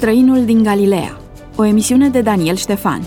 Străinul din Galileea, o emisiune de Daniel Ștefan.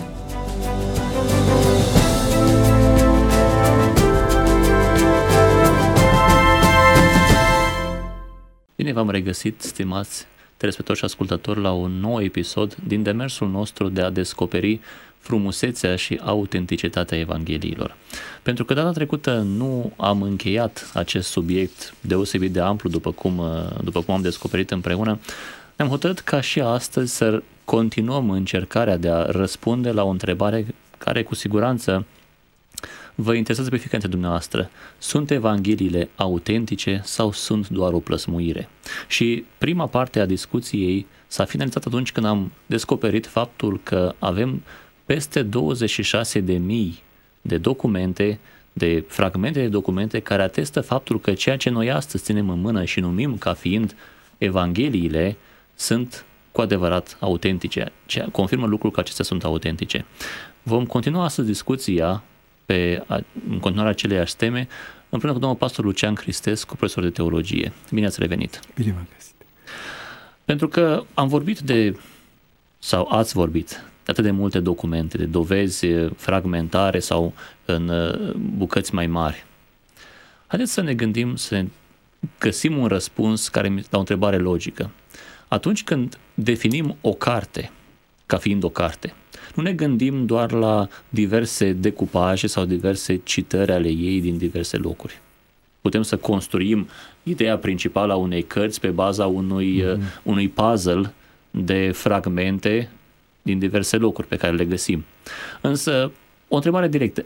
Bine v-am regăsit, stimați telespectatori și ascultători, la un nou episod din demersul nostru de a descoperi frumusețea și autenticitatea Evangheliilor. Pentru că data trecută nu am încheiat acest subiect deosebit de amplu, după cum am descoperit împreună, ne-am hotărât ca și astăzi să continuăm încercarea de a răspunde la o întrebare care cu siguranță vă interesează pe fiecare dintre dumneavoastră. Sunt Evangheliile autentice sau sunt doar o plăsmuire? Și prima parte a discuției s-a finalizat atunci când am descoperit faptul că avem peste 26.000 de documente, de fragmente de documente care atestă faptul că ceea ce noi astăzi ținem în mână și numim ca fiind Evangheliile sunt cu adevărat autentice. Confirmă lucrul că acestea sunt autentice. Vom continua astăzi discuția în continuarea aceleiași teme, împreună cu domnul pastor Lucian Cristescu, profesor de teologie. Bine ați revenit! Bine v-am găsit! Pentru că am vorbit sau ați vorbit de atât de multe documente, de dovezi fragmentare sau în bucăți mai mari. Haideți să ne gândim, să găsim un răspuns la o întrebare logică. Atunci când definim o carte ca fiind o carte, nu ne gândim doar la diverse decupaje sau diverse citări ale ei din diverse locuri. Putem să construim ideea principală a unei cărți pe baza unui puzzle de fragmente din diverse locuri pe care le găsim. Însă, o întrebare directă.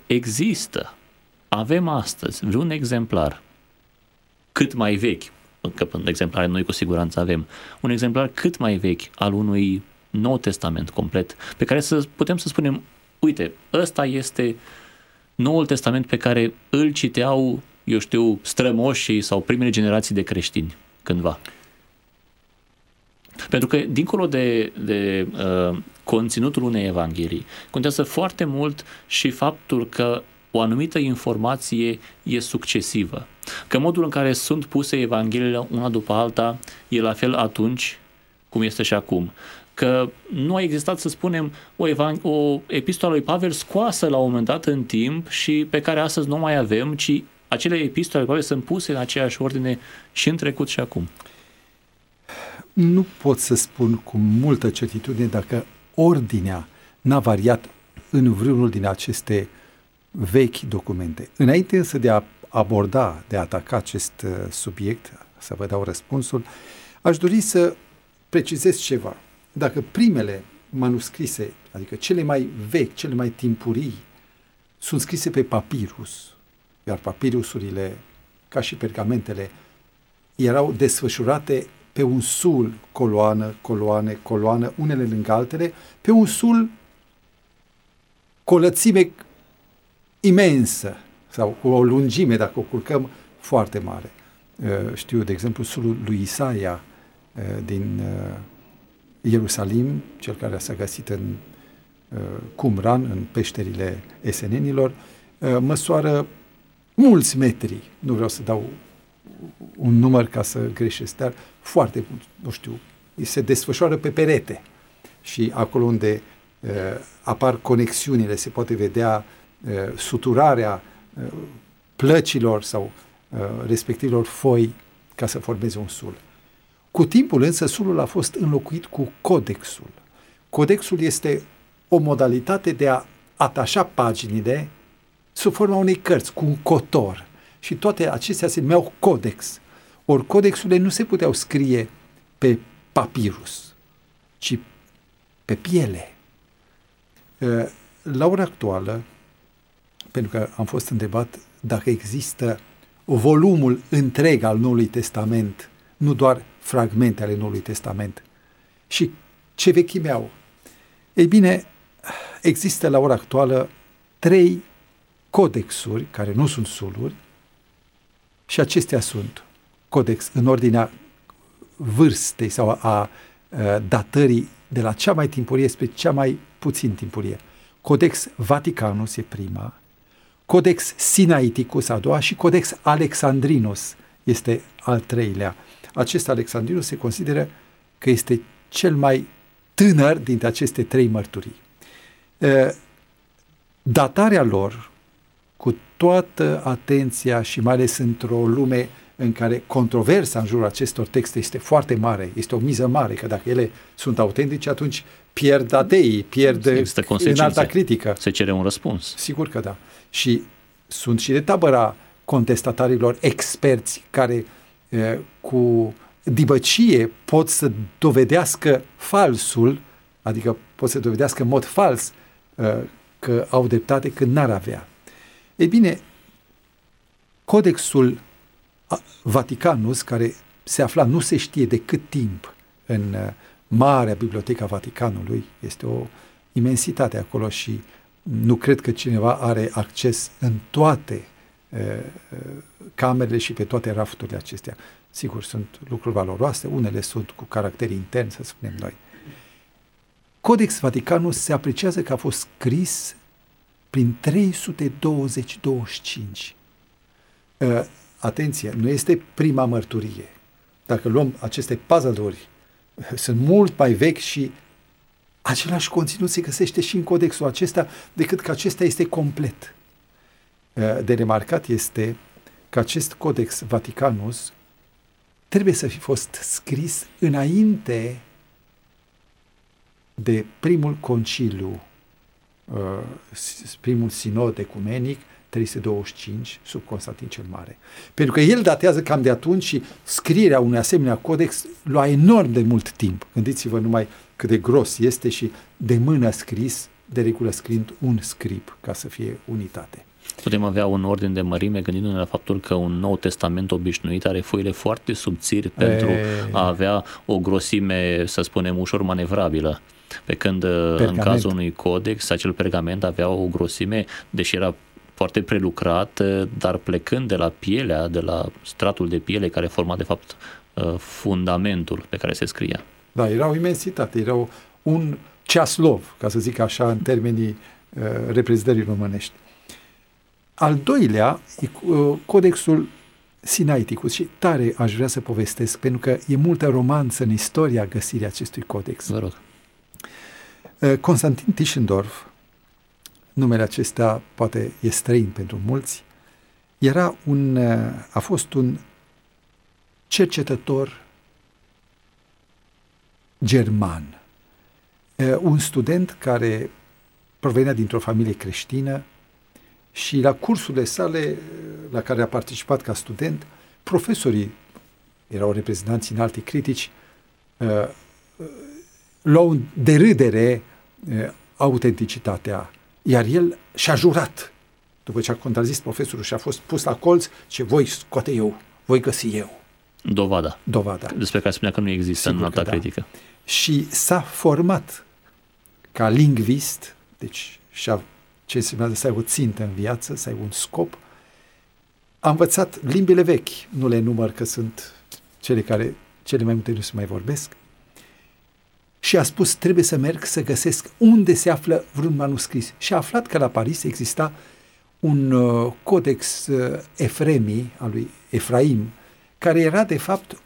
Avem astăzi vreun exemplar cât mai vechi, că în exemplare noi cu siguranță avem, un exemplar cât mai vechi al unui Nou Testament complet, pe care putem să spunem, uite, ăsta este Noul Testament pe care îl citeau, strămoșii sau primele generații de creștini cândva. Pentru că, dincolo de conținutul unei evanghelii, contează foarte mult și faptul că o anumită informație e succesivă. Că modul în care sunt puse evangheliile una după alta e la fel atunci cum este și acum. Că nu a existat, să spunem, o epistolă lui Pavel scoasă la un moment dat în timp și pe care astăzi nu mai avem, ci acele epistole lui Pavel sunt puse în aceeași ordine și în trecut și acum. Nu pot să spun cu multă certitudine dacă ordinea n-a variat în vreunul din aceste vechi documente. Înainte însă de a ataca acest subiect, să vă dau răspunsul, aș dori să precizez ceva. Dacă primele manuscrise, adică cele mai vechi, cele mai timpurii, sunt scrise pe papirus, iar papirusurile, ca și pergamentele, erau desfășurate pe un sul, coloană, unele lângă altele, pe un sul cu o lățime imensă sau cu o lungime, dacă o culcăm, foarte mare. Știu, de exemplu, sulul lui Isaia din Ierusalim, cel care s-a găsit în Qumran, în peșterile esenenilor, măsoară mulți metri. Nu vreau să dau un număr ca să greșesc, dar foarte mult, se desfășoară pe perete și acolo unde apar conexiunile, se poate vedea suturarea plăcilor sau respectivilor foi ca să formeze un sul. Cu timpul însă sulul a fost înlocuit cu codexul. Codexul este o modalitate de a atașa paginile sub forma unei cărți, cu un cotor. Și toate acestea se numeau codex. Ori codexurile nu se puteau scrie pe papirus, ci pe piele. La ora actuală, pentru că am fost întrebat dacă există volumul întreg al Noului Testament, nu doar fragmente ale Noului Testament, și ce vechime au. Ei bine, există la ora actuală 3 codexuri, care nu sunt suluri, și acestea sunt codex în ordinea vârstei sau a datării de la cea mai timpurie spre cea mai puțin timpurie. Codex Vaticanus e prima, Codex Sinaiticus a doua și Codex Alexandrinus este al treilea. Acest Alexandrinus se consideră că este cel mai tânăr dintre aceste 3 mărturii. Datarea lor, cu toată atenția și mai ales într-o lume în care controversa în jurul acestor texte este foarte mare, este o miză mare, că dacă ele sunt autentice, atunci pierd ateii, pierd în alta critică. Se cere un răspuns. Sigur că da. Și sunt și de tabăra contestatarilor experți care cu dibăcie pot să dovedească falsul, adică pot să dovedească în mod fals că au dreptate când n-ar avea. Ei bine, Codexul Vaticanus, care se afla nu se știe de cât timp în Marea Biblioteca Vaticanului, este o imensitate acolo și nu cred că cineva are acces în toate camerele și pe toate rafturile acestea. Sigur, sunt lucruri valoroase, unele sunt cu caracter intern, să spunem noi. Codex Vaticanus se apreciază că a fost scris prin 320-25. Atenție, nu este prima mărturie. Dacă luăm aceste puzzle-uri, sunt mult mai vechi și același conținut se găsește și în codexul acesta, decât că acesta este complet. De remarcat este că acest Codex Vaticanus trebuie să fi fost scris înainte de primul conciliu, primul sinod ecumenic, 325, sub Constantin cel Mare. Pentru că el datează cam de atunci și scrierea unui asemenea codex lua enorm de mult timp. Gândiți-vă numai cât de gros este și de mână scris, de regulă scriind un scrib, ca să fie unitate. Putem avea un ordin de mărime gândindu-ne la faptul că un Nou Testament obișnuit are foile foarte subțiri pentru a avea o grosime, să spunem, ușor manevrabilă. Pe când în cazul unui codex, acel pergament avea o grosime, deși era foarte prelucrat, dar plecând de la pielea, de la stratul de piele care forma de fapt fundamentul pe care se scria. Da, era o imensitate, era un ceaslov, ca să zic așa, în termenii reprezentării românești. Al doilea e Codexul Sinaiticus și tare aș vrea să povestesc, pentru că e multă romanță în istoria găsirii acestui codex. Vă rog. Constantin Tischendorf, numele acesta poate e străin pentru mulți, a fost un cercetător german, un student care provenea dintr-o familie creștină și la cursurile sale la care a participat ca student, profesorii erau reprezentanți în alte critici, luau în derâdere autenticitatea, iar el și-a jurat, după ce a contrazis profesorul și a fost pus la colț, ce voi scoate eu, voi găsi eu. Dovada. Despre care spunea că nu există. Sigur în alta critică. Și s-a format ca lingvist, deci ce înseamnă să ai o țintă în viață, să ai un scop. A învățat limbile vechi, nu le număr că sunt cele mai multe nu se mai vorbesc, și a spus, trebuie să merg să găsesc unde se află vreun manuscris. Și a aflat că la Paris exista un codex Efremii, al lui Efraim, care era de fapt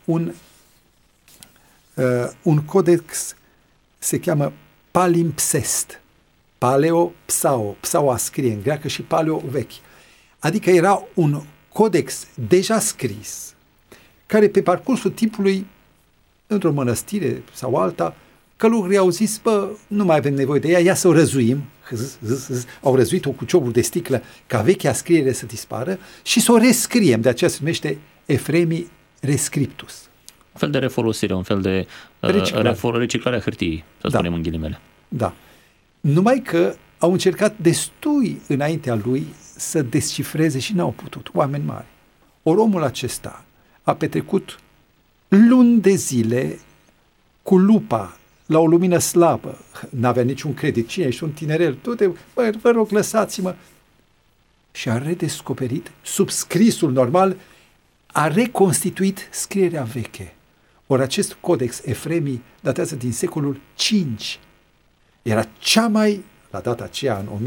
un codex, se cheamă palimpsest. Paleo, psao, psao a scrie în greacă și paleo vechi. Adică era un codex deja scris, care pe parcursul timpului, într-o mănăstire sau alta, călugării au zis, nu mai avem nevoie de ea, ia să o răzuim. Au răzuit-o cu cioburi de sticlă ca vechea scriere să dispară și să o rescriem. De aceea se numește Efremii Rescriptus. Un fel de refolosire, un fel de reciclare a hârtiei, să spunem în ghilimele. Da. Numai că au încercat destui înaintea lui să descifreze și n-au putut, oameni mari. Ori omul acesta a petrecut luni de zile cu lupa la o lumină slabă, n-avea niciun credit, cine ești un tinerel, du-te, vă rog, lăsați-mă. Și a redescoperit, sub scrisul normal, a reconstituit scrierea veche. Ori acest codex Efremii datează din secolul V. Era cea mai, la data aceea, în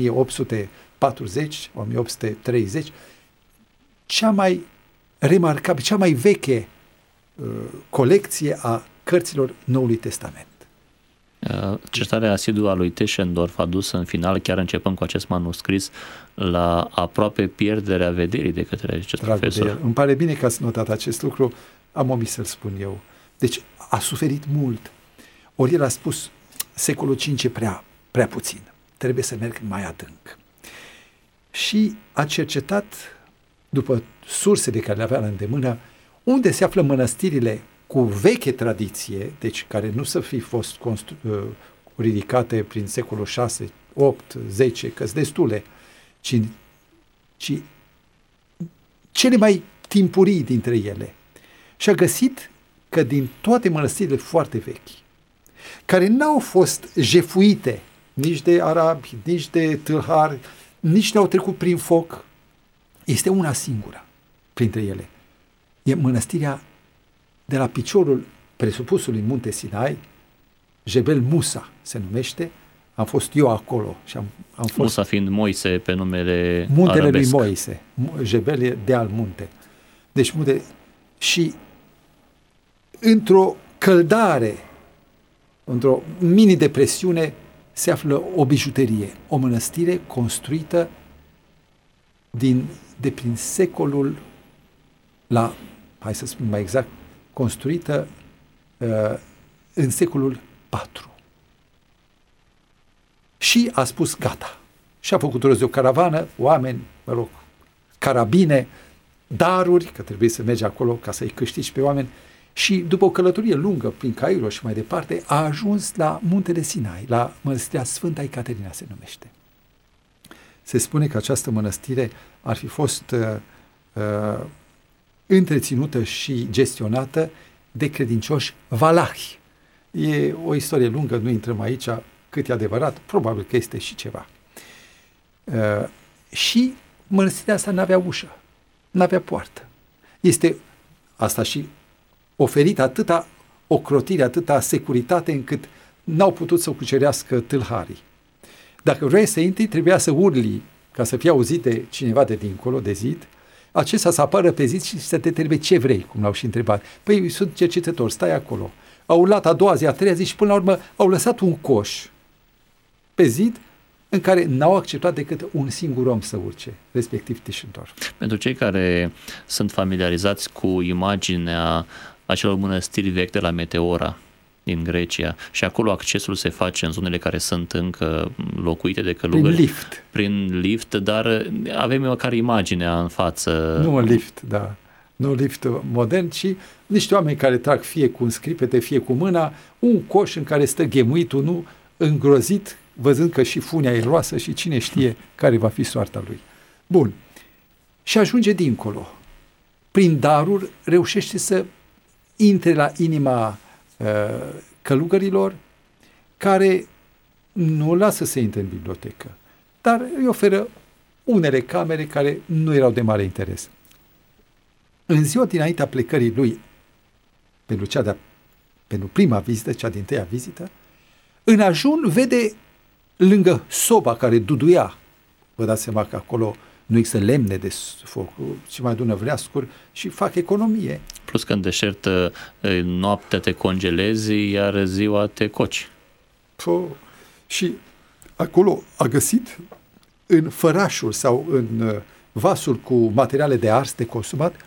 1840-1830, cea mai remarcabilă, cea mai veche colecție a cărților Noului Testament. Cercetarea asiduă a lui Tischendorf a dus în final, chiar începând cu acest manuscris, la aproape pierderea vederii de către acest profesor. Îmi pare bine că ați notat acest lucru, am omis să-l spun eu. Deci a suferit mult. Ori el a spus, secolul V e prea puțin, trebuie să merg mai adânc. Și a cercetat, după sursele care le avea la îndemână, unde se află mănăstirile cu veche tradiție, deci care nu să fi fost ridicate prin secolul 6, 8, 10, că-s destule, ci cele mai timpurii dintre ele. Și a găsit că din toate mănăstirile foarte vechi, care n-au fost jefuite nici de arabi, nici de tâlhari, nici n-au trecut prin foc, este una singură printre ele. E mănăstirea de la piciorul presupusului munte Sinai, Jebel Musa se numește. Am fost eu acolo și am fost... Musa fiind Moise pe numele muntele arabesc. lui Moise, Jebel e de al munte. Deci munte... Și într-o căldare, într-o mini-depresiune, se află o bijuterie, o mănăstire construită de prin secolul hai să spun mai exact, construită în secolul IV. Și a spus gata. Și a făcut rost de o caravană, oameni, carabine, daruri, că trebuie să mergi acolo ca să-i câștigi pe oameni. Și după o călătorie lungă prin Cairo și mai departe, a ajuns la muntele Sinai, la mănăstirea Sfânta Ecaterina se numește. Se spune că această mănăstire ar fi fost întreținută și gestionată de credincioși valahi. E o istorie lungă, nu intrăm aici, cât e adevărat, probabil că este și ceva. Și mănăstirea asta n-avea ușă, n-avea poartă. Este asta și oferit atâta ocrotire, atâta securitate, încât n-au putut să o cucerească tâlharii. Dacă vrei să intri, trebuia să urli ca să fie auzit de cineva de dincolo, de zid, acesta să apară pe zid și să te întrebe ce vrei, cum l-au și întrebat. Păi sunt cercetător, stai acolo. Au urlat a doua zi, a treia zi și până la urmă au lăsat un coș pe zid în care n-au acceptat decât un singur om să urce, respectiv Tischendorf. Pentru cei care sunt familiarizați cu imaginea acelor mănăstiri vechi de la Meteora din Grecia și acolo accesul se face în zonele care sunt încă locuite de călugări. Prin lift, dar avem măcar imaginea în față. Nu un lift, da. Nu un lift modern, ci niște oameni care trag fie cu un scripete, fie cu mâna, un coș în care stă ghemuit unul, îngrozit, văzând că și funia e roasă și cine știe care va fi soarta lui. Bun. Și ajunge dincolo. Prin daruri reușește să intre la inima călugărilor, care nu o lasă să intre în bibliotecă, dar îi oferă unele camere care nu erau de mare interes. În ziua dinaintea plecării lui pentru prima vizită, cea din tâia vizită, în ajun vede lângă soba care duduia, vă dați seama că acolo nu există lemne de foc, ci mai adună vreascuri și fac economie. Plus că în deșert noaptea te congelezi, iar ziua te coci. Și acolo a găsit în fărașul sau în vasul cu materiale de ars, de consumat,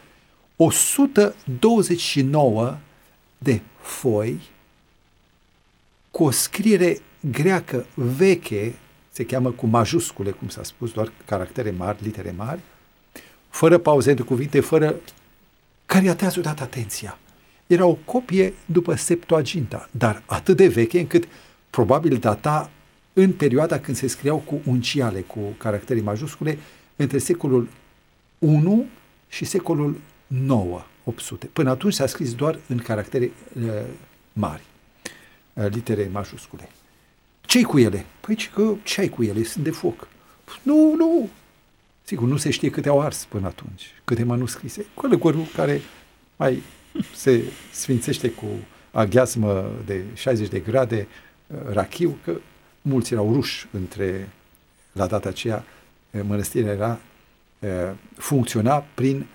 129 de foi cu o scriere greacă veche, se cheamă cu majuscule, cum s-a spus, doar caractere mari, litere mari, fără pauze între cuvinte, care i-a tras odată atenția. Era o copie după Septuaginta, dar atât de veche încât probabil data în perioada când se scriau cu unciale, cu caractere majuscule, între secolul I și secolul IX, 800. Până atunci s-a scris doar în caractere mari, litere majuscule. Ce-i cu ele? Păi ce-ai cu ele? Sunt de foc. Nu. Sigur, nu se știe câte au ars până atunci, câte manuscrise. Călugărul care mai se sfințește cu aghiazmă de 60 de grade, rachiu, că mulți erau ruși la data aceea, mănăstirea funcționa prin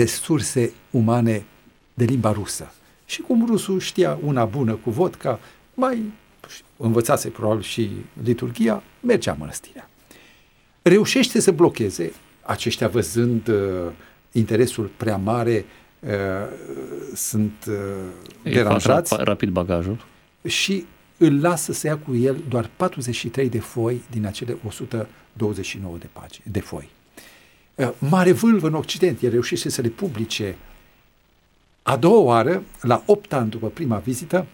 resurse umane de limba rusă. Și cum rusul știa una bună cu vodka, mai învățase probabil și liturghia, mergea în mănăstirea. Reușește să blocheze, aceștia văzând interesul prea mare, sunt deranjați. Rapid bagajul. Și îl lasă să ia cu el doar 43 de foi din acele 129 de pagini, de foi. Mare vâlvă în Occident, el reușește să le publice. A doua oară, la 8 ani după prima vizită,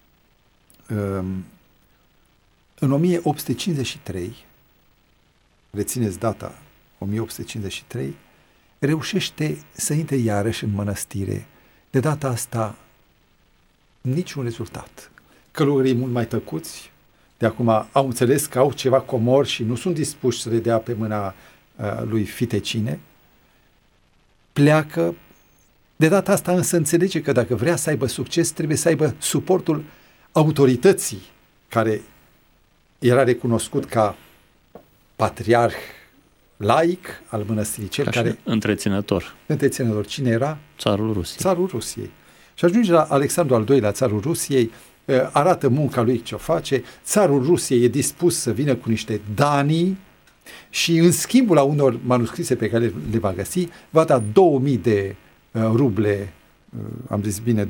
în 1853, rețineți data, 1853, reușește să intre iarăși în mănăstire. De data asta, niciun rezultat. Călugării mult mai tăcuți, de acum au înțeles că au ceva comori și nu sunt dispuși să le dea pe mâna lui Fitecine. Pleacă. De data asta însă înțelege că dacă vrea să aibă succes, trebuie să aibă suportul autorității, care era recunoscut ca patriarh laic al mănăstirii, cel ca care... întreținător. Întreținător. Cine era? Țarul Rusiei. Țarul Rusiei. Și ajunge la Alexandru al II-lea, țarul Rusiei, arată munca lui ce o face, țarul Rusiei e dispus să vină cu niște danii și în schimbul la unor manuscrise pe care le va găsi, va da 2000 de ruble, am zis bine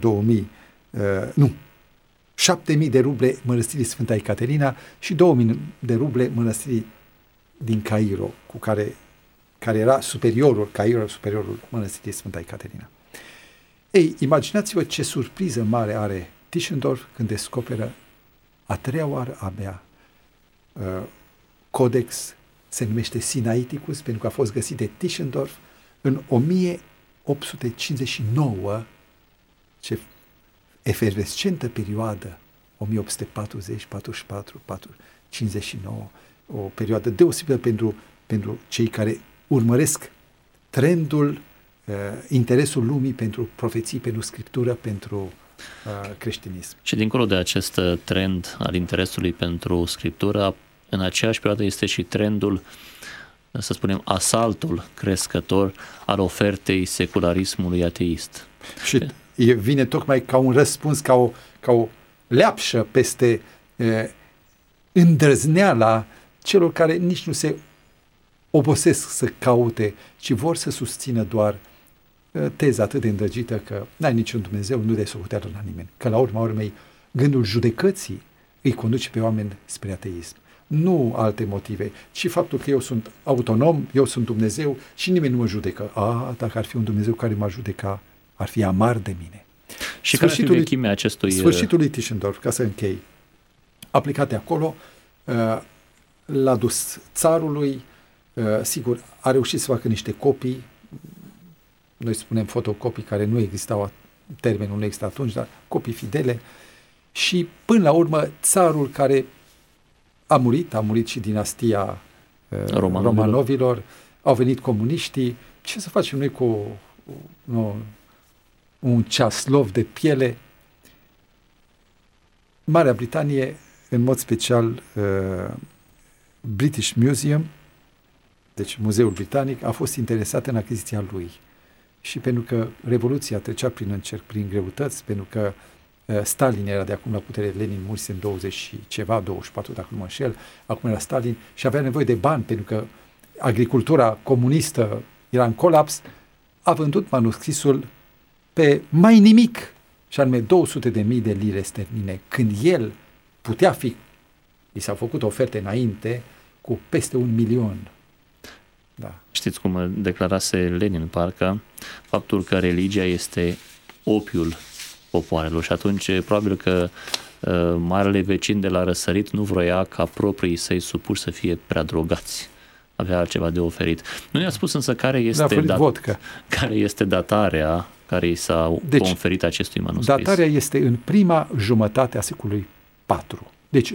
7000 de ruble mănăstirii Sfânta Ecaterina și 2000 de ruble mănăstirii din Cairo, care era superiorul mănăstirii Sfânta Ecaterina. Ei, imaginați-vă ce surpriză mare are Tischendorf când descoperă a treia oară abia codex, se numește Sinaiticus, pentru că a fost găsit de Tischendorf în 1859, ce efervescentă perioadă, 1840, 44, 59, o perioadă deosebită pentru cei care urmăresc trendul, interesul lumii pentru profeții, pentru scriptură, pentru creștinism. Și dincolo de acest trend al interesului pentru scriptură, în aceeași perioadă este și trendul, să spunem, asaltul crescător al ofertei secularismului ateist. Și vine tocmai ca un răspuns, ca o leapșă peste îndrăzneala celor care nici nu se obosesc să caute, ci vor să susțină doar teza atât de îndrăgită că n-ai niciun Dumnezeu, nu dai socoteală la nimeni. Că la urma urmei, gândul judecății îi conduce pe oameni spre ateism. Nu alte motive, ci faptul că eu sunt autonom, eu sunt Dumnezeu și nimeni nu mă judecă. Dacă ar fi un Dumnezeu care m-ar judeca, ar fi amar de mine. Și care ar fi vechimea acestui... Sfârșitul lui Tischendorf, ca să închei, a plecat de acolo, l-a dus țarului, sigur, a reușit să facă niște copii, noi spunem fotocopii care nu existau, termenul nu exista atunci, dar copii fidele, și până la urmă țarul care a murit și dinastia Romanovilor, au venit comuniștii, ce să facem noi cu un ceaslov de piele? Marea Britanie, în mod special British Museum, deci Muzeul Britanic, a fost interesat în achiziția lui. Și pentru că Revoluția trecea prin încerc, prin greutăți, pentru că Stalin era de acum la putere, Lenin murise în 20 și ceva, 24, dacă nu mă înșel, acum era Stalin și avea nevoie de bani, pentru că agricultura comunistă era în colaps, a vândut manuscrisul pe mai nimic, și anume 200.000 de lire sterline, când el putea fi, i s-au făcut oferte înainte, cu peste 1 milion. Da. Știți cum declarase Lenin, parcă, faptul că religia este opiul popoarelor și atunci probabil că marele vecin de la răsărit nu vroia ca proprii săi supuși să fie prea drogați. Avea altceva de oferit. Nu ne-a spus însă care este datarea care i s-a conferit acestui manuscris. Datarea este în prima jumătate a secolului IV. Deci 325-350,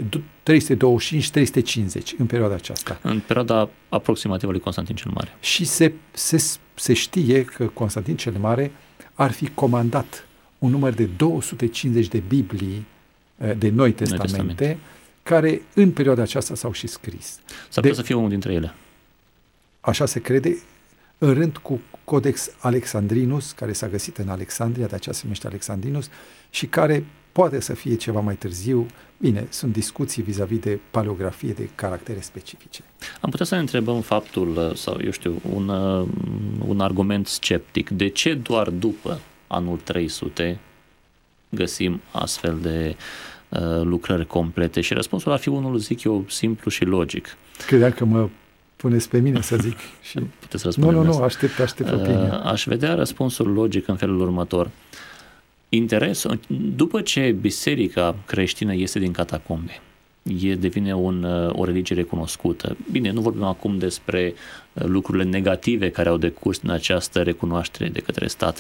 în perioada aceasta. În perioada aproximativă lui Constantin cel Mare. Și se știe că Constantin cel Mare ar fi comandat un număr de 250 de Biblii de Noi Testamente, care în perioada aceasta s-au și scris. S-ar putea să fie unul dintre ele. Așa se crede, în rând cu Codex Alexandrinus, care s-a găsit în Alexandria, de aceea se numește Alexandrinus, și care poate să fie ceva mai târziu. Bine, sunt discuții vis-a-vis de paleografie de caractere specifice. Am putea să ne întrebăm faptul, sau eu știu, un argument sceptic. De ce doar după anul 300 găsim astfel de lucrări complete? Și răspunsul ar fi unul, zic eu, simplu și logic. Credeam că mă puneți pe mine să zic. Și... Puteți răspunde. Nu, aștept opinia. Aș vedea răspunsul logic în felul următor. Interesul, după ce biserica creștină iese din catacombe, devine o religie recunoscută. Bine, nu vorbim acum despre lucrurile negative care au decurs în această recunoaștere de către stat.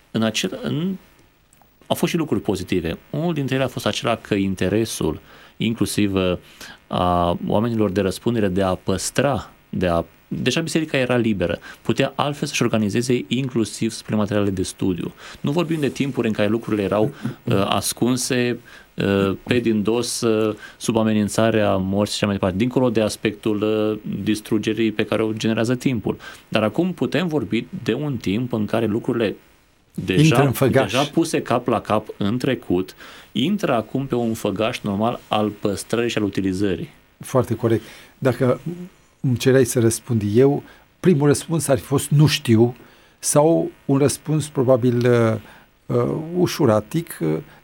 Au fost și lucruri pozitive. Unul dintre ele a fost acela că interesul, inclusiv a oamenilor de răspundere de a păstra, deja biserica era liberă, putea altfel să-și organizeze inclusiv spre materiale de studiu. Nu vorbim de timpuri în care lucrurile erau ascunse pe din dos, sub amenințarea morții și așa mai departe, dincolo de aspectul distrugerii pe care o generează timpul. Dar acum putem vorbi de un timp în care lucrurile deja puse cap la cap în trecut, intră acum pe un făgaș normal al păstrării și al utilizării. Foarte corect. Dacă îmi cereai să răspund eu, primul răspuns ar fi fost nu știu, sau un răspuns probabil ușuratic,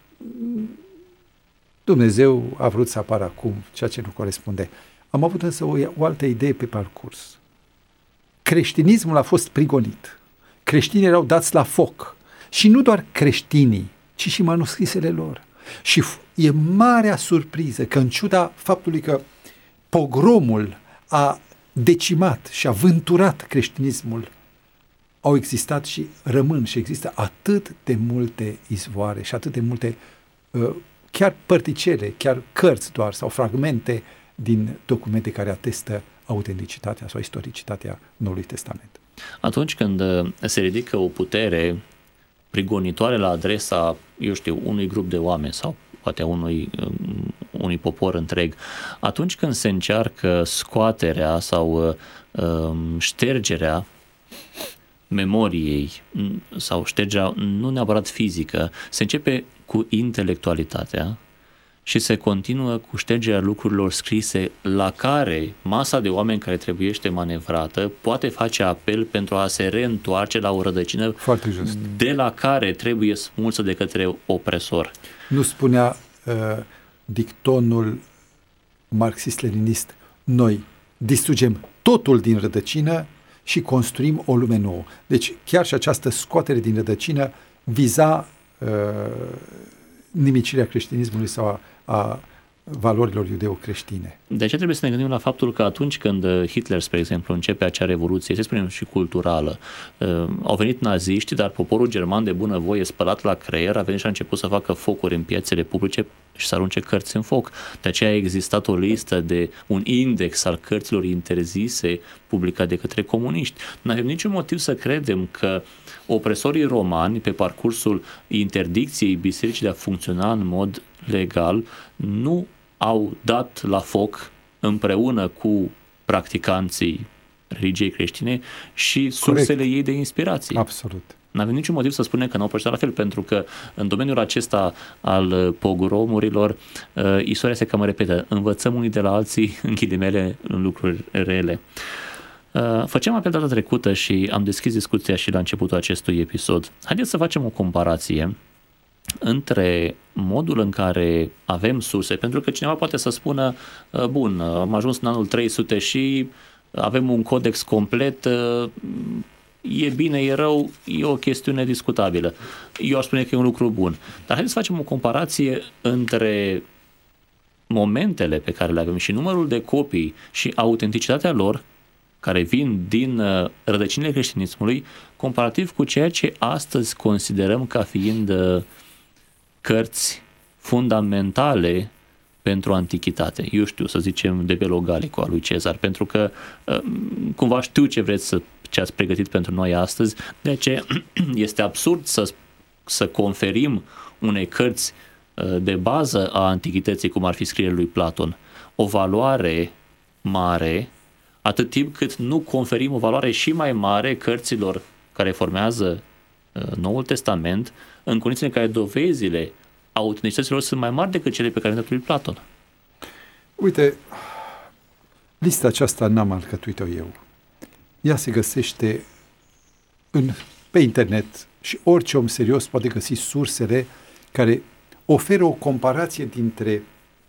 Dumnezeu a vrut să apară acum, ceea ce nu corespunde. Am avut însă o altă idee pe parcurs. Creștinismul a fost prigonit. Creștinii erau dați la foc. Și nu doar creștinii, ci și manuscrisele lor. Și e marea surpriză că în ciuda faptului că pogromul a decimat și a vânturat creștinismul, au existat și rămân și există atât de multe izvoare și atât de multe chiar părticele, chiar cărți doar sau fragmente din documente care atestă autenticitatea sau istoricitatea Noului Testament. Atunci când se ridică o putere prigonitoare la adresa, eu știu, unui grup de oameni sau poate a unui popor întreg, atunci când se încearcă scoaterea sau ștergerea memoriei sau ștergerea nu neapărat fizică, se începe cu intelectualitatea și se continuă cu ștergerea lucrurilor scrise la care masa de oameni care trebuiește manevrată poate face apel pentru a se reîntoarce la o rădăcină foarte just, de la care trebuie smulsă de către opresor. Nu spunea dictonul marxist-leninist, noi distrugem totul din rădăcină și construim o lume nouă. Deci chiar și această scoatere din rădăcină viza nimicirea creștinismului sau a valorilor iudeo-creștine. De aceea trebuie să ne gândim la faptul că atunci când Hitler, spre exemplu, începe acea revoluție, să spunem și culturală, au venit naziști, dar poporul german de bunăvoie, spălat la creier, a venit și a început să facă focuri în piețele publice și să arunce cărți în foc. De aceea a existat o listă de un index al cărților interzise publicat de către comuniști. Nu avem niciun motiv să credem că opresorii romani, pe parcursul interdicției bisericii de a funcționa în mod legal, nu au dat la foc împreună cu practicanții religiei creștine și sursele ei de inspirație. Absolut. Nu avem niciun motiv să spunem că nu au procedat la fel, pentru că în domeniul acesta al pogromurilor, istoria se cam repetă. Învățăm unii de la alții, în ghilimele, în lucruri rele. Făceam apel data trecută și am deschis discuția și la începutul acestui episod. Haideți să facem o comparație între modul în care avem surse, pentru că cineva poate să spună, bun, am ajuns în anul 300 și avem un codex complet, e bine, e rău, e o chestiune discutabilă. Eu aș spune că e un lucru bun. Dar haideți să facem o comparație între momentele pe care le avem și numărul de copii și autenticitatea lor care vin din rădăcinile creștinismului, comparativ cu ceea ce astăzi considerăm ca fiind cărți fundamentale pentru antichitate. Eu știu, să zicem, de Bello Gallico al lui Cezar, pentru că cumva știu ce ați pregătit pentru noi astăzi, de aceea este absurd să conferim unei cărți de bază a antichității, cum ar fi scrierile lui Platon, o valoare mare, atât timp cât nu conferim o valoare și mai mare cărților care formează Noul Testament, în condițiile în care dovezile autenticitățile lor sunt mai mari decât cele pe care le-a dat lui Platon. Uite, lista aceasta n-am alcătuit-o eu. Ea se găsește pe internet și orice om serios poate găsi sursele care oferă o comparație dintre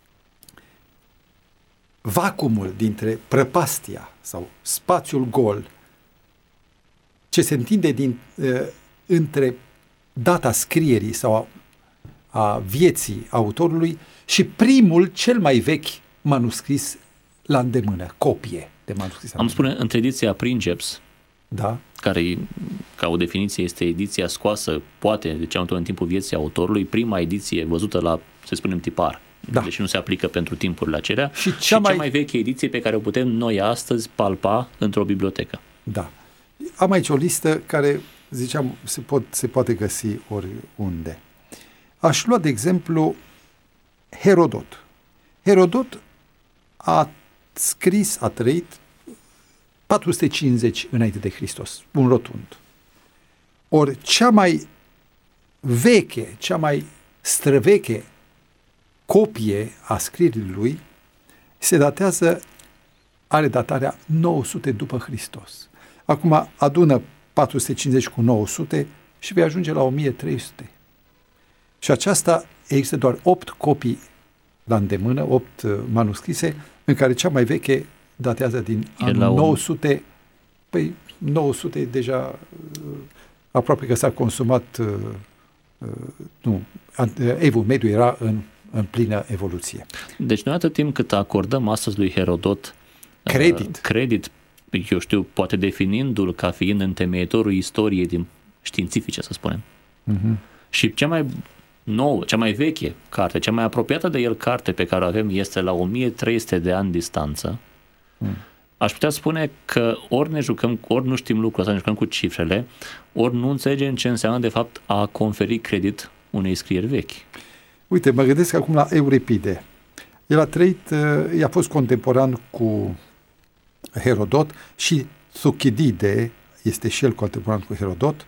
vacuumul, dintre prăpastia sau spațiul gol ce se întinde între data scrierii sau a vieții autorului și primul, cel mai vechi manuscris la îndemână, copie de manuscris. Am spune, între ediția Princeps, da, care, ca o definiție, este ediția scoasă, poate, de ce în timpul vieții autorului, prima ediție văzută la, să spunem, tipar, da, deci nu se aplică pentru timpurile acelea, și cea mai veche ediție pe care o putem noi astăzi palpa într-o bibliotecă. Da. Am aici o listă care, ziceam, se poate găsi oriunde. Aș lua, de exemplu, Herodot. Herodot a scris, a trăit 450 înainte de Hristos, un rotund. Ori cea mai veche, cea mai străveche copie a scrierii lui se datează, are datarea 900 după Hristos. Acum adună 450 cu 900 și vei ajunge la 1300. Și aceasta există doar 8 copii la îndemână, 8 manuscrise, în care cea mai veche datează din anul 900. Păi 900 deja aproape că s-a consumat, Evul Mediu era în plină evoluție. Deci noi atât timp cât acordăm astăzi lui Herodot credit, eu știu, poate definindu-l ca fiind întemeietorul istoriei științifice, să spunem. Și cea mai nouă, cea mai veche carte, cea mai apropiată de el carte pe care o avem este la 1300 de ani distanță. Aș putea spune că ori ne jucăm, ori nu știm lucrul ăsta, ne jucăm cu cifrele, ori nu înțelegem ce înseamnă de fapt a conferi credit unei scrieri vechi. Uite, mă gândesc acum la Euripide. El a trăit, i-a fost contemporan cu Herodot și Thucydide este și el contemporan cu Herodot.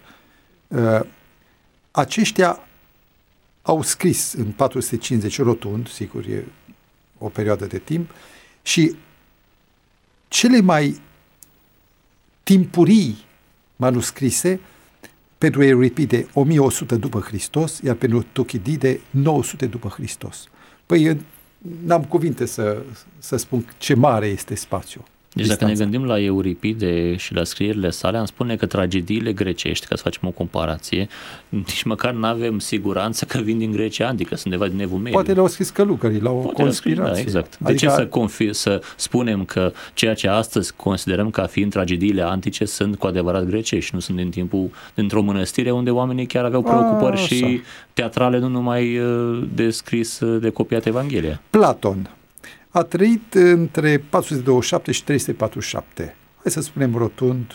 Aceștia au scris în 450 rotund, sigur, e o perioadă de timp, și cele mai timpurii manuscrise pentru Euripide 1100 după Hristos, iar pentru Thucydide 900 după Hristos. Păi n-am cuvinte să spun ce mare este spațiul. Deci dacă ne gândim la Euripide și la scrierile sale, am spune că tragediile grecești, ca să facem o comparație, nici măcar nu avem siguranță că vin din Grecia antică, sunt undeva din Evul Mediu. Poate le-au scris călugării la o conspirație. Da, exact. De ce să spunem că ceea ce astăzi considerăm ca fiind tragediile antice sunt cu adevărat grecești, nu sunt dintr-o mănăstire unde oamenii chiar aveau preocupări și teatrale, nu numai de scris, de copiat Evanghelia. Platon a trăit între 427 și 347. Hai să spunem rotund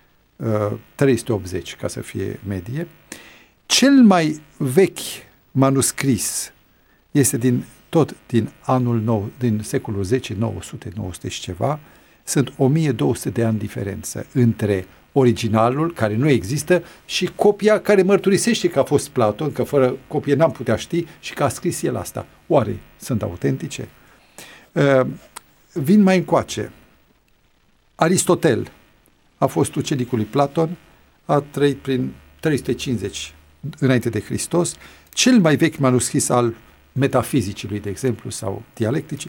380, ca să fie medie. Cel mai vechi manuscris este din anul nou, din secolul 10, 900 și ceva. Sunt 1200 de ani diferență între originalul, care nu există, și copia care mărturisește că a fost Platon, că fără copie n-am putea ști și că a scris el asta. Oare sunt autentice? Vin mai încoace. Aristotel a fost ucenicul lui Platon, a trăit prin 350 înainte de Hristos. Cel mai vechi manuscris al metafizicii, de exemplu, sau dialecticii,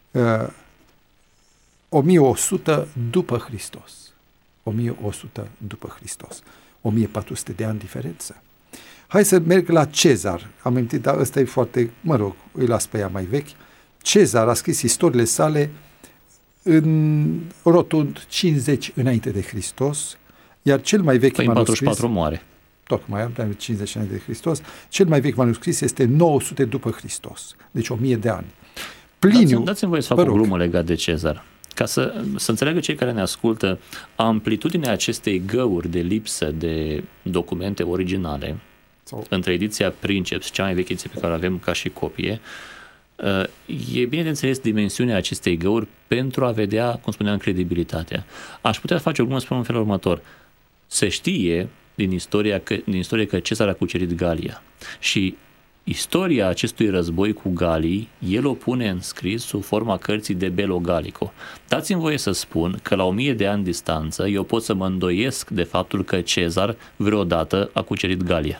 1100 după Hristos. 1100 după Hristos. 1400 de ani diferență. Hai să merg la Cezar. Am amintit, dar ăsta e foarte, îi las pe ea mai vechi. Cezar a scris istoriile sale în rotund 50 înainte de Hristos, iar cel mai vechi manuscris... 44 moare. Tocmai am 50 înainte de Hristos. Cel mai vechi manuscris este 900 după Hristos, deci 1000 de ani. Pliniu... Dați-mi voie să fac o glumă legat de Cezar. Ca să înțeleagă cei care ne ascultă, amplitudinea acestei găuri de lipsă de documente originale între ediția Princeps, cea mai veche ediție pe care o avem ca și copie, e bine de înțeles dimensiunea acestei găuri pentru a vedea, cum spuneam, credibilitatea. Aș putea face o glumă, spun în felul următor. Se știe din istorie că Cezar a cucerit Galia și istoria acestui război cu Galii, el o pune în scris sub forma cărții de Bello Gallico. Dați-mi voie să spun că la 1000 de ani distanță eu pot să mă îndoiesc de faptul că Cezar vreodată a cucerit Galia.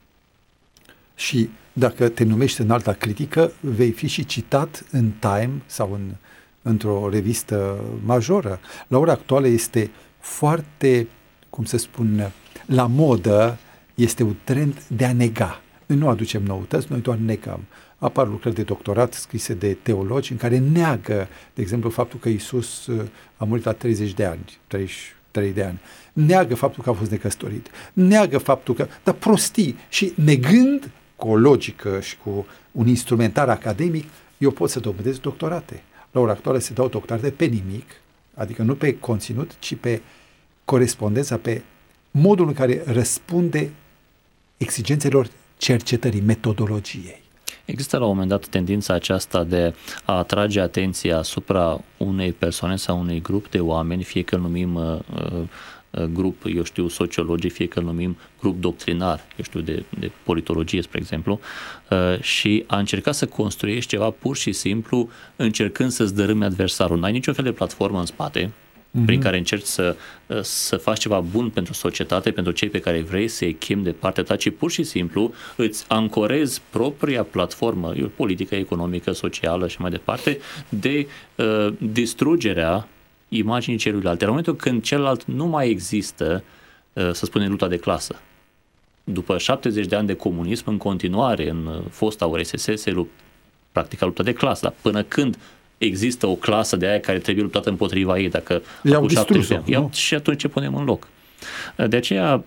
Și dacă te numești în alta critică, vei fi și citat în Time sau într-o revistă majoră. La ora actuală este foarte, cum să spun, la modă, este un trend de a nega. Noi nu aducem noutăți, noi doar negăm. Apar lucrări de doctorat scrise de teologi în care neagă, de exemplu, faptul că Iisus a murit la 30 de ani, 33 de ani. Neagă faptul că a fost necăsătorit. Neagă faptul că... Dar prostii. Și negând cu o logică și cu un instrumentar academic, eu pot să dobândesc doctorate. La ora actuală se dau doctorate pe nimic, adică nu pe conținut, ci pe corespondența, pe modul în care răspunde exigențelor cercetării, metodologiei. Există la un moment dat tendința aceasta de a atrage atenția asupra unei persoane sau unui grup de oameni, fie că îl numim grup, eu știu, sociologic, fie că îl numim grup doctrinar, eu știu, de politologie, spre exemplu, și a încerca să construiești ceva pur și simplu încercând să-ți dărâme adversarul. N-ai niciun fel de platformă în spate prin care încerci să faci ceva bun pentru societate, pentru cei pe care vrei să-i chemi de partea ta, ci pur și simplu îți ancorezi propria platformă, politică, economică, socială și mai departe, de distrugerea imaginii celuilalt. În momentul când celălalt nu mai există, să spunem, lupta de clasă. După 70 de ani de comunism, în continuare, în fosta URSS, se practica lupta de clasă, dar până când există o clasă de aia care trebuie luptată împotriva ei, dacă i-au distrus-o, și atunci ce punem în loc? De aceea,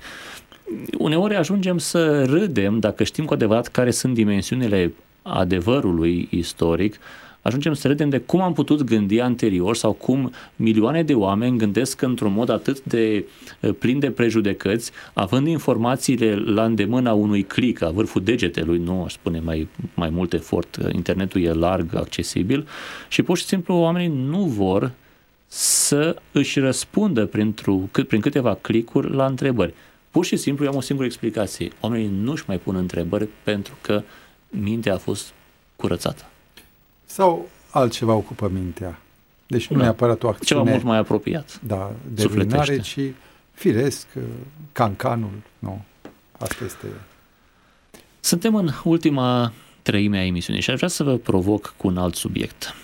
uneori ajungem să râdem, dacă știm cu adevărat care sunt dimensiunile adevărului istoric, ajungem să râdem de cum am putut gândi anterior sau cum milioane de oameni gândesc într-un mod atât de plin de prejudecăți, având informațiile la îndemâna unui click, a vârful degetelui, nu aș spune mai mult efort, internetul e larg accesibil și pur și simplu oamenii nu vor să își răspundă prin câteva click-uri la întrebări. Pur și simplu eu am o singură explicație. Oamenii nu își mai pun întrebări pentru că mintea a fost curățată. Sau altceva ocupă mintea. Deci nu neapărat o acțiune... Ceva mult mai apropiat. Da, de ruinare, ci firesc, cancanul. Nu, asta este... Suntem în ultima treime a emisiunii și aș vrea să vă provoc cu un alt subiect.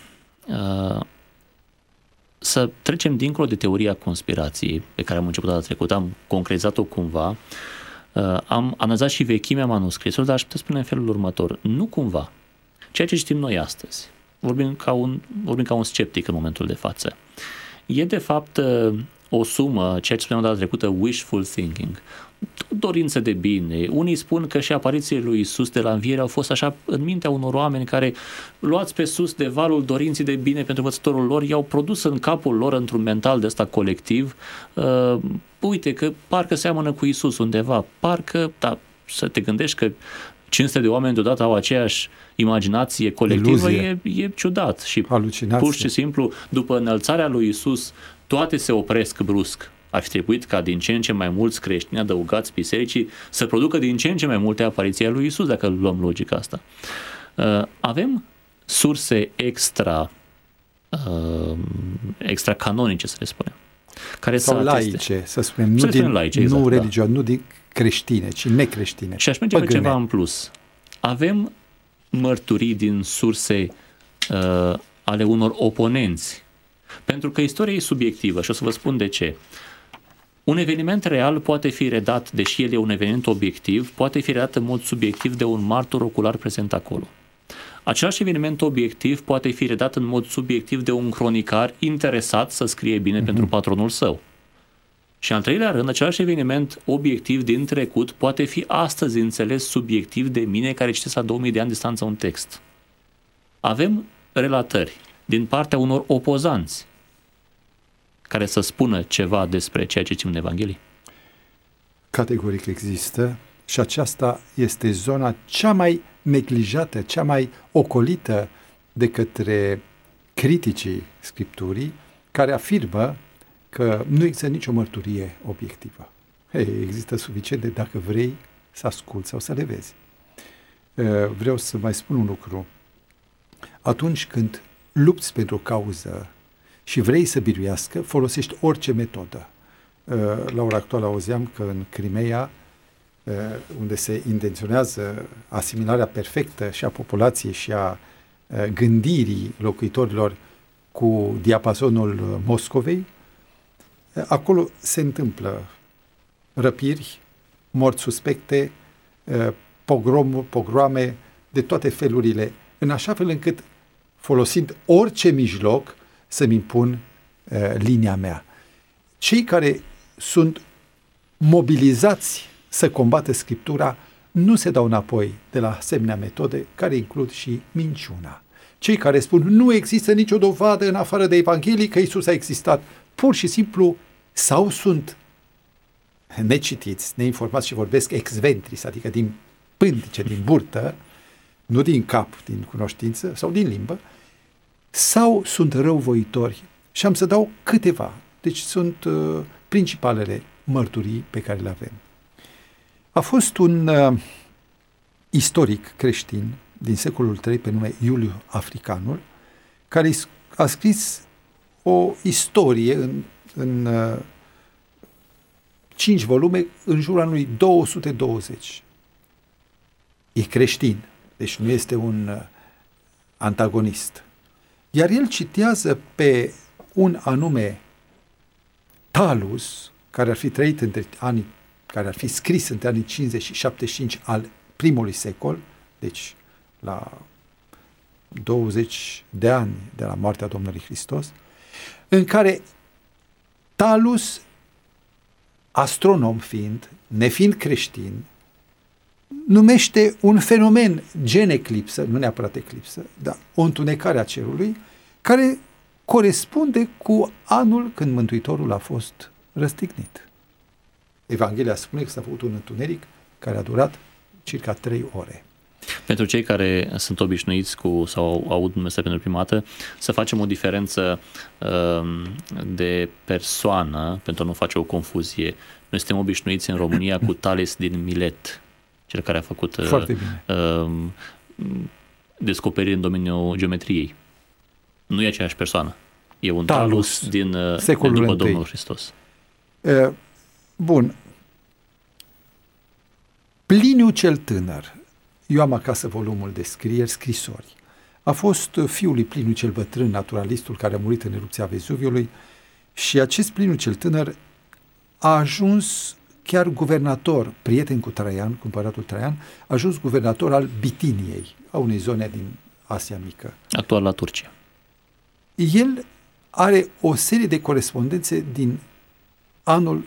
Să trecem dincolo de teoria conspirației pe care am început data trecută, am concretizat-o cumva, am analizat și vechimea manuscriselor, dar aș putea spune în felul următor. Nu cumva. Ceea ce știm noi astăzi, vorbim ca un sceptic în momentul de față, e de fapt o sumă, ceea ce spuneam data trecută, wishful thinking, dorință de bine. Unii spun că și aparițiile lui Iisus de la înviere au fost așa în mintea unor oameni care, luați pe sus de valul dorinții de bine pentru învățătorul lor, i-au produs în capul lor, într-un mental de ăsta colectiv, uite că parcă seamănă cu Iisus undeva, parcă, da, să te gândești că 500 de oameni deodată au aceeași imaginație colectivă, e ciudat. Și halucinație. Pur și simplu, după înălțarea lui Iisus, toate se opresc brusc. Ar fi trebuit ca din ce în ce mai mulți creștini adăugați bisericii să producă din ce în ce mai multe apariții ale lui Iisus, dacă luăm logica asta. Avem surse extra canonice, să le spunem. Care sau laice, să spunem, nu religioase, nu din creștine, ci necreștine. Și aș merge pe ceva în plus. Avem mărturii din surse ale unor oponenți. Pentru că istoria e subiectivă și o să vă spun de ce. Un eveniment real poate fi redat, deși el e un eveniment obiectiv, poate fi redat în mod subiectiv de un martor ocular prezent acolo. Același eveniment obiectiv poate fi redat în mod subiectiv de un cronicar interesat să scrie bine pentru patronul său. Și în al treilea rând, același eveniment obiectiv din trecut poate fi astăzi înțeles subiectiv de mine care citesc la 2000 de ani distanță un text. Avem relatări din partea unor opozanți care să spună ceva despre ceea ce citim în Evanghelie? Categoric există și aceasta este zona cea mai neglijată, cea mai ocolită de către criticii Scripturii, care afirmă că nu există nicio mărturie obiectivă. Există suficient de dacă vrei să asculți sau să le vezi. vreau să mai spun un lucru. Atunci când lupți pentru o cauză și vrei să biruiască, folosești orice metodă. La ora actuală auzeam că în Crimea, unde se intenționează asimilarea perfectă și a populației și a gândirii locuitorilor cu diapazonul Moscovei, acolo se întâmplă răpiri, morți suspecte, pogroame de toate felurile, în așa fel încât, folosind orice mijloc, să-mi impun linia mea. Cei care sunt mobilizați să combată Scriptura nu se dau înapoi de la asemenea metode care includ și minciuna. Cei care spun nu există nicio dovadă în afară de Evanghelie că Iisus a existat, pur și simplu sau sunt necitiți, neinformați și vorbesc ex ventris, adică din pântice, din burtă, nu din cap, din cunoștință sau din limbă, sau sunt răuvoitori. Și am să dau câteva. Deci sunt principalele mărturii pe care le avem. A fost un istoric creștin din secolul III pe nume Iuliu Africanul, care a scris o istorie în 5 volume în jurul anului 220. E creștin, deci nu este un antagonist. Iar el citează pe un anume Talus, care ar fi trăit între anii, care ar fi scris între anii 50 și 75 al primului secol, deci la 20 de ani de la moartea Domnului Hristos, în care Talus, astronom fiind, nefiind creștin, numește un fenomen gen eclipsă, nu neapărat eclipsă, dar o întunecare a cerului, care corespunde cu anul când Mântuitorul a fost răstignit. Evanghelia spune că s-a făcut un întuneric care a durat circa 3 ore. Pentru cei care sunt obișnuiți cu sau aud numele pentru prima dată, să facem o diferență de persoană, pentru a nu face o confuzie. Noi suntem obișnuiți în România cu Tales din Milet, cel care a făcut descoperiri în domeniul geometriei. Nu e aceeași persoană. E un Talus din după Domnul Hristos. Bun. Pliniu cel tânăr, eu am acasă volumul de scrisori, a fost fiul lui Pliniu cel bătrân, naturalistul care a murit în erupția Vezuviului, și acest Pliniu cel tânăr a ajuns chiar guvernator, prieten cu Traian, cu împăratul Traian, a ajuns guvernator al Bitiniei, a unei zone din Asia Mică. Actual la Turcia. El are o serie de corespondențe din anul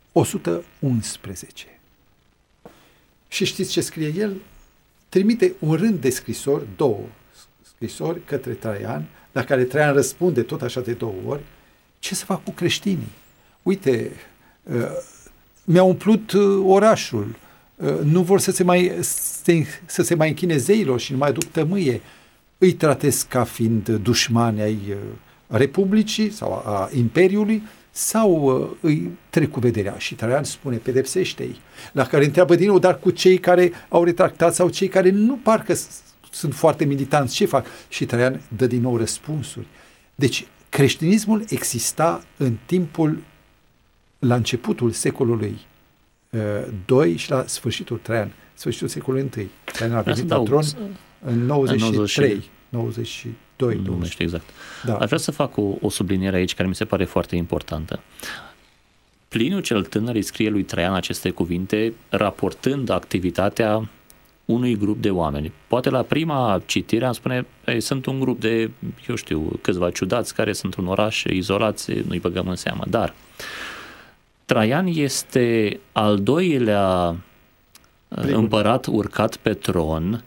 111. Și știți ce scrie el? Trimite un rând de scrisori, 2 scrisori către Traian, la care Traian răspunde tot așa de 2 ori. Ce să fac cu creștinii? Uite, mi-a umplut orașul, nu vor să se mai închine zeilor și nu mai aduc tămâie. Îi tratez ca fiind dușmani ai Republicii sau a Imperiului sau îi trec cu vederea? Și Traian spune, pedepsește-i. La care întreabă din nou, dar cu cei care au retractat sau cei care nu parcă sunt foarte militanți, ce fac? Și Traian dă din nou răspunsuri. Deci creștinismul exista în timpul, la începutul secolului II și la sfârșitul Traian, sfârșitul secolului I. Traian a venit la tron în 92. Nu știu exact. Da. Aș vrea să fac o subliniere aici care mi se pare foarte importantă. Pliniu cel tânăr îi scrie lui Traian aceste cuvinte raportând activitatea unui grup de oameni. Poate la prima citire am spune, sunt un grup de, eu știu, câțiva ciudați care sunt în oraș izolați, nu-i băgăm în seamă. Dar Traian este al doilea împărat urcat pe tron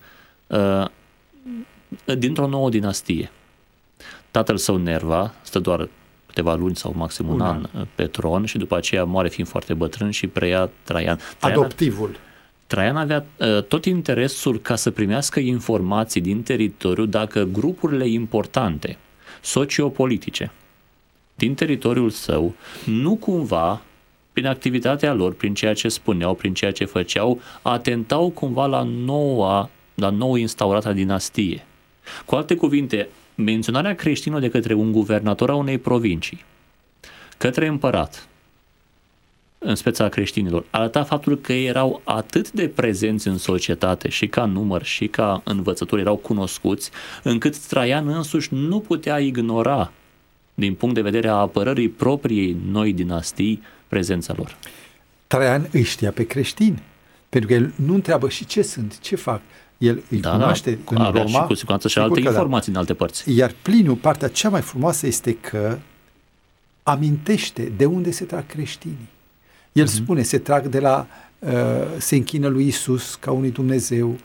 dintr-o nouă dinastie. Tatăl său, Nerva, stă doar câteva luni sau maxim un an pe tron și după aceea moare fiind foarte bătrân și preia Traian. Adoptivul. Traian avea tot interesul ca să primească informații din teritoriu dacă grupurile importante, sociopolitice, din teritoriul său, nu cumva, prin activitatea lor, prin ceea ce spuneau, prin ceea ce făceau, atentau cumva la noua la nou instaurată dinastie. Cu alte cuvinte, menționarea creștinilor de către un guvernator a unei provincii, către împărat, în speța creștinilor, arăta faptul că ei erau atât de prezenți în societate și ca număr și ca învățători erau cunoscuți, încât Traian însuși nu putea ignora, din punct de vedere a apărării propriei noi dinastii, prezența lor. Traian îi știa pe creștini, pentru că el nu întreabă și ce sunt, ce fac. El îi cunoaște în Roma. Și cu siguranță și alte informații în alte părți. Iar Pliniu, partea cea mai frumoasă este că amintește de unde se trag creștinii. El spune, se trag de la, se închină lui Isus ca unui Dumnezeu,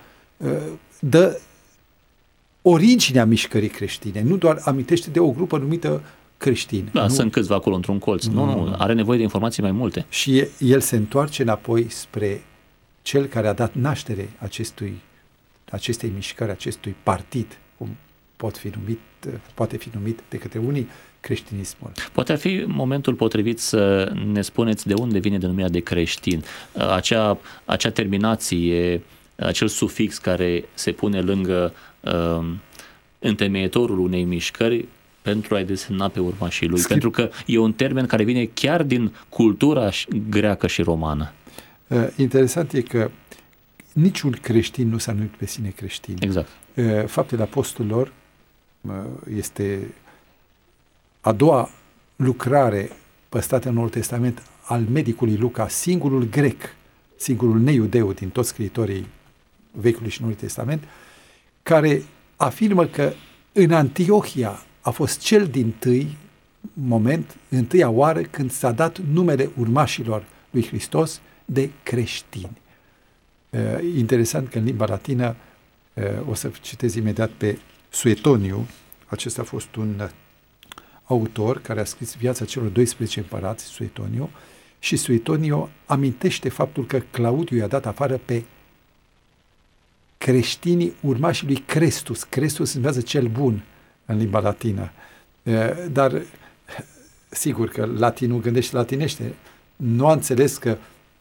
dă originea mișcării creștine, nu doar amintește de o grupă numită creștini. Da, nu? Sunt câțiva acolo într-un colț. Nu, are nevoie de informații mai multe. Și el se întoarce înapoi spre cel care a dat naștere acestei mișcări, acestui partid, cum poate fi numit de către unii creștinismul. Poate ar fi momentul potrivit să ne spuneți de unde vine denumirea de creștin. Acea terminație, acel sufix care se pune lângă întemeietorul unei mișcări pentru a-i desemna pe urmașii lui. Pentru că e un termen care vine chiar din cultura greacă și romană. Interesant e că niciun creștin nu s-a numit pe sine creștin. Exact. Faptele apostolilor este a doua lucrare păstrată în Noul Testament al medicului Luca, singurul grec, singurul neiudeu din toți scriitorii Vechiului și Noului Testament, care afirmă că în Antiohia a fost cel dintâi moment, întâia oară, când s-a dat numele urmașilor lui Hristos de creștini. Interesant că în limba latină, o să citez imediat pe Suetoniu, acesta a fost un autor care a scris viața celor 12 împărați, Suetoniu, și Suetoniu amintește faptul că Claudiu i-a dat afară pe creștinii urmașii lui Crestus. Crestus înseamnă cel bun în limba latină. Dar sigur că latinul gândește latinește. Nu a înțeles că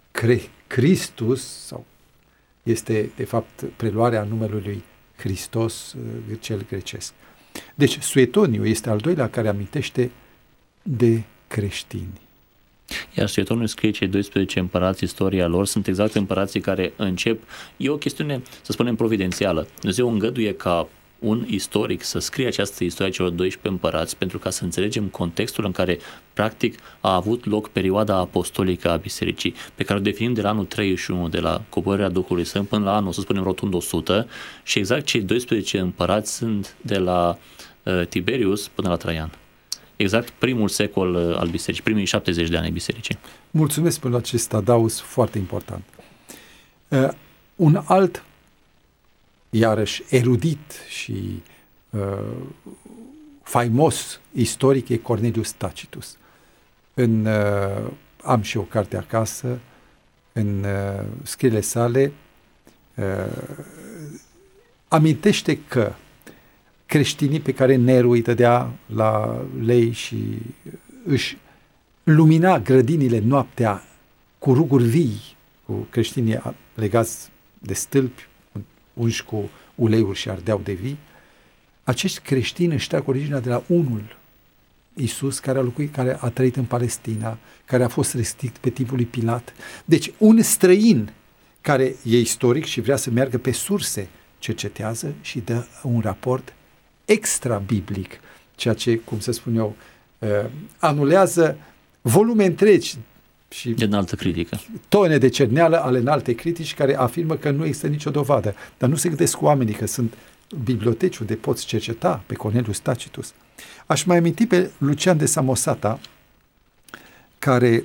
Christus sau este de fapt preluarea numelui lui Hristos, cel grecesc. Deci Suetoniu este al doilea care amintește de creștini. Iar Suetoniu scrie cei 12 împărați, istoria lor, sunt exact împărații care încep, e o chestiune, să spunem, providențială. Dumnezeu îngăduie ca un istoric să scrie această istorie celor 12 împărați pentru ca să înțelegem contextul în care practic a avut loc perioada apostolică a bisericii, pe care o definim de la anul 31, de la coborârea Duhului Sfânt până la anul, să spunem, rotund 100, și exact cei 12 împărați sunt de la Tiberius până la Traian. Exact primul secol al bisericii, primii 70 de ani ai bisericii. Mulțumesc pentru acest adaos foarte important. Un alt, iarăși, erudit și faimos istoric e Cornelius Tacitus. Am și o carte acasă, în scrierile sale amintește că creștinii pe care Neru îi dădea la lei și își lumina grădinile noaptea cu ruguri vii, cu creștinii legați de stâlpi, unși cu uleiuri și ardeau de vii, acești creștini își trag originea de la unul Iisus care a locuit, care a trăit în Palestina, care a fost răstignit pe timpul lui Pilat. Deci un străin care e istoric și vrea să meargă pe surse, cercetează și dă un raport extra-biblic, ceea ce, cum să spun eu, anulează volume întregi și de înaltă critică. Tone de cerneală ale înalte critici care afirmă că nu există nicio dovadă. Dar nu se gândesc oamenii că sunt biblioteci unde poți cerceta pe Cornelius Tacitus. Aș mai aminti pe Lucian de Samosata, care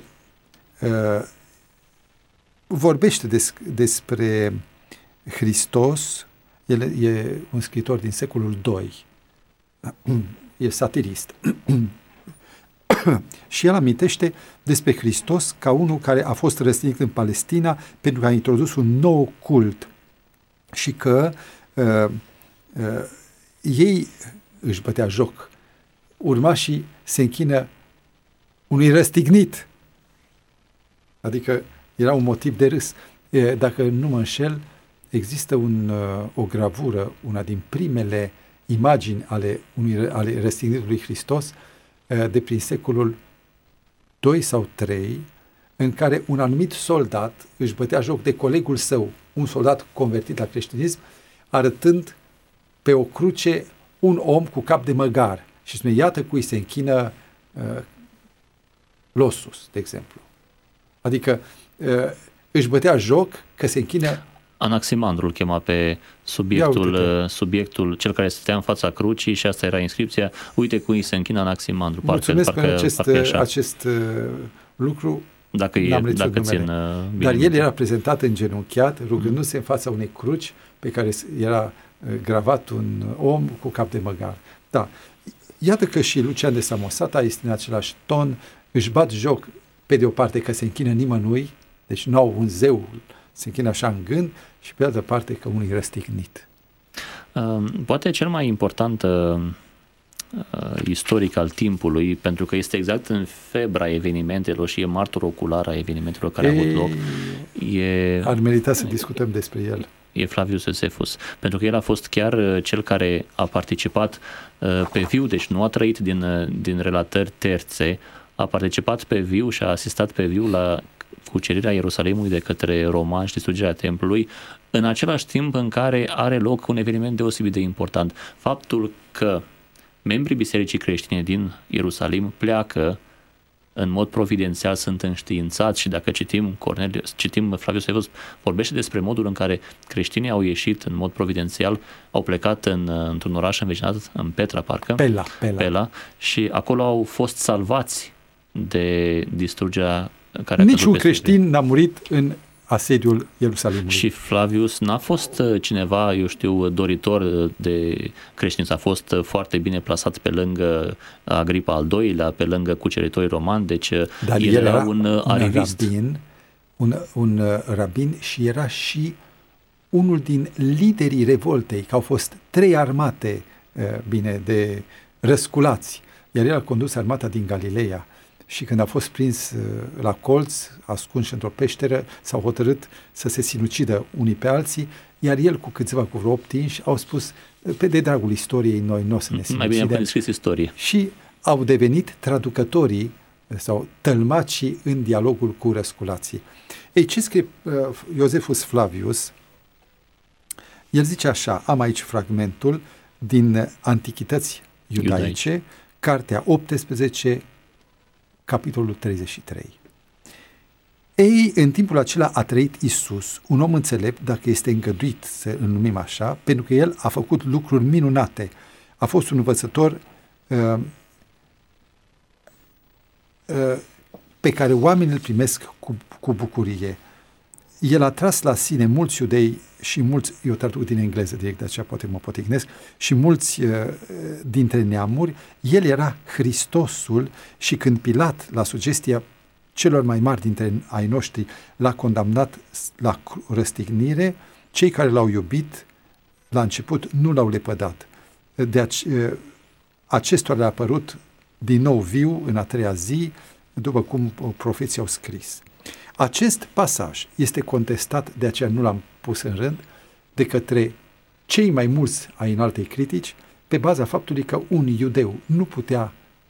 vorbește despre Hristos. El e un scriitor din secolul II. E satirist. Și el amintește despre Hristos ca unul care a fost răstignit în Palestina pentru că a introdus un nou cult și că ei își bătea joc. Urmașii se închină unui răstignit. Adică era un motiv de râs. Dacă nu mă înșel, există o gravură, una din primele imagini ale răstignirii lui Hristos de prin secolul 2 sau 3, în care un anumit soldat își bătea joc de colegul său, un soldat convertit la creștinism, arătând pe o cruce un om cu cap de măgar și spune, iată cui se închină Losus, de exemplu. Adică își bătea joc că se închină. Anaximandru îl chema pe subiectul, cel care stătea în fața crucii și asta era inscripția, uite cui se închină Anaximandru. Mulțumesc pentru acest lucru. Dacă țin bine. Dar el era prezentat îngenunchiat, rugându-se în fața unei cruci pe care era gravat un om cu cap de măgar. Da. Iată că și Lucian de Samosata este în același ton, își bat joc pe de o parte că se închină nimănui, deci nu au un zeu, se închină așa în gând, și pe de altă parte că unul e răstignit. Poate cel mai important istoric al timpului, pentru că este exact în febra evenimentelor și e martor ocular a evenimentelor care au avut loc. Ar merita să discutăm despre el. E Flavius Iosefus, pentru că el a fost chiar cel care a participat pe viu, deci nu a trăit din relatări terțe, a participat pe viu și a asistat pe viu la cucerirea Ierusalimului de către romani și distrugerea templului, în același timp în care are loc un eveniment deosebit de important. Faptul că membrii Bisericii Creștine din Ierusalim pleacă în mod providențial, sunt înștiințați și dacă citim Flavius Iosefus, vorbește despre modul în care creștinii au ieșit în mod providențial, au plecat într-un oraș învecinat, în Petra, parcă, Pela, și acolo au fost salvați de distrugerea care a căzut Niciun creștin n-a murit în asediul Ierusalimului. Și Flavius n-a fost cineva, doritor de creștinism, a fost foarte bine plasat pe lângă Agripa al II-lea, pe lângă cuceritorii romani, deci dar el era un arivist. Un rabin și era și unul din liderii revoltei, că au fost 3 armate de răsculați, iar el a condus armata din Galileea. Și când a fost prins la colț, ascuns într-o peșteră, s-au hotărât să se sinucidă unii pe alții, iar el cu câțiva, cu vreo 8 inși, au spus, pe de dragul istoriei, noi nu o să ne sinucidem. Mai bine am scris istorie. Și au devenit traducătorii sau tălmacii în dialogul cu răsculații. Ei, ce scrie Iosefus Flavius? El zice așa, am aici fragmentul din Antichități Iudaice, cartea 18, capitolul 33. Ei, în timpul acela a trăit Iisus, un om înțelept, dacă este îngăduit să îl numim așa, pentru că el a făcut lucruri minunate. A fost un învățător pe care oamenii îl primesc cu bucurie. El a tras la sine mulți iudei și mulți, eu traduc din engleză direct, de aceea poate mă poticnesc, și mulți dintre neamuri. El era Hristosul și când Pilat, la sugestia celor mai mari dintre ai noștri, l-a condamnat la răstignire, cei care l-au iubit la început nu l-au lepădat. Acestora le-a apărut din nou viu în a 3-a zi, după cum profeții au scris. Acest pasaj este contestat, de aceea nu l-am pus în rând, de către cei mai mulți ai înaltei critici, pe baza faptului că un iudeu nu putea,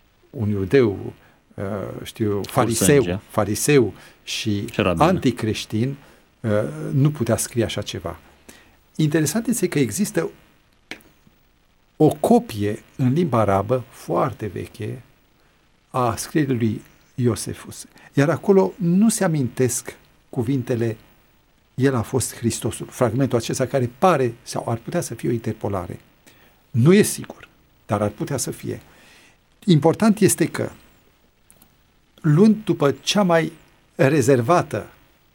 fariseu și anticreștin, nu putea scrie așa ceva. Interesant este că există o copie în limba arabă foarte veche a scrierii lui Iosefus. Iar acolo nu se amintesc cuvintele El a fost Hristosul. Fragmentul acesta care pare sau ar putea să fie o interpolare. Nu e sigur, dar ar putea să fie. Important este că, luând după cea mai rezervată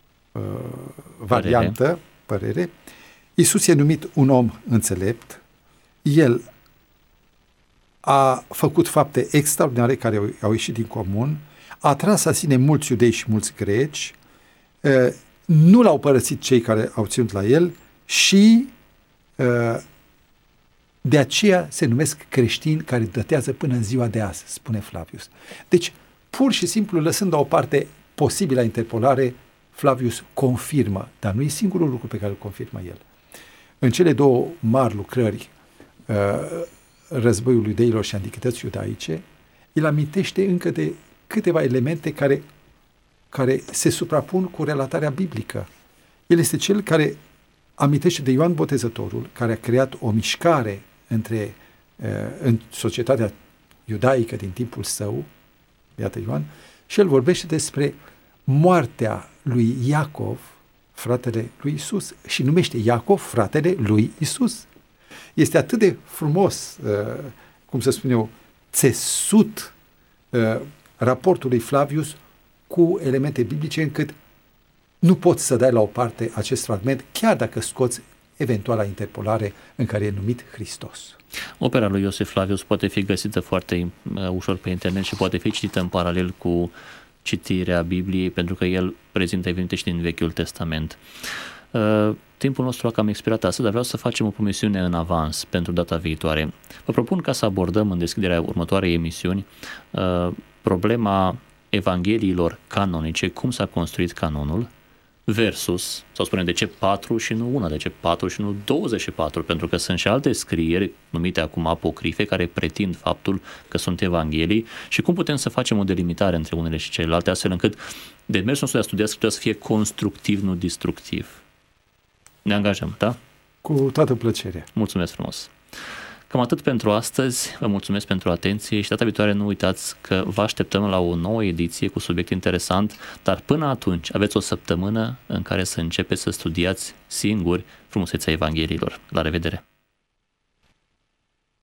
părere, Iisus e numit un om înțelept, El a făcut fapte extraordinare care au ieșit din comun, a atras la sine mulți iudei și mulți greci, nu l-au părăsit cei care au ținut la el și de aceea se numesc creștini care datează până în ziua de azi, spune Flavius. Deci, pur și simplu, lăsând la o parte posibilă interpolare, Flavius confirmă, dar nu e singurul lucru pe care îl confirmă el. În cele două mari lucrări, Războiul iudeilor și Antichități iudaice, el amintește încă de câteva elemente care se suprapun cu relatarea biblică. El este cel care amintește de Ioan Botezătorul, care a creat o mișcare în societatea iudaică din timpul său, iată Ioan, și el vorbește despre moartea lui Iacov, fratele lui Isus, și numește Iacov fratele lui Isus. Este atât de frumos, cum să spun eu, țesut raportul lui Flavius cu elemente biblice, încât nu poți să dai la o parte acest fragment, chiar dacă scoți eventuala interpolare în care e numit Hristos. Opera lui Iosif Flavius poate fi găsită foarte ușor pe internet și poate fi citită în paralel cu citirea Bibliei, pentru că el prezintă evenimente și din Vechiul Testament. Timpul nostru a cam expirat astăzi, dar vreau să facem o promisiune în avans pentru data viitoare. Vă propun ca să abordăm în deschiderea următoarei emisiuni problema Evangheliilor canonice, cum s-a construit canonul, versus, sau spunem, de ce 4 și nu una, de ce 4 și nu 24, pentru că sunt și alte scrieri, numite acum apocrife, care pretind faptul că sunt evanghelii, și cum putem să facem o delimitare între unele și celelalte, astfel încât demersul nostru de a studia Scriptura să fie constructiv, nu destructiv. Ne angajăm, da? Cu toată plăcerea. Mulțumesc frumos! Cam atât pentru astăzi, vă mulțumesc pentru atenție și data viitoare nu uitați că vă așteptăm la o nouă ediție cu subiect interesant, dar până atunci aveți o săptămână în care să începeți să studiați singuri frumusețea Evangheliilor. La revedere!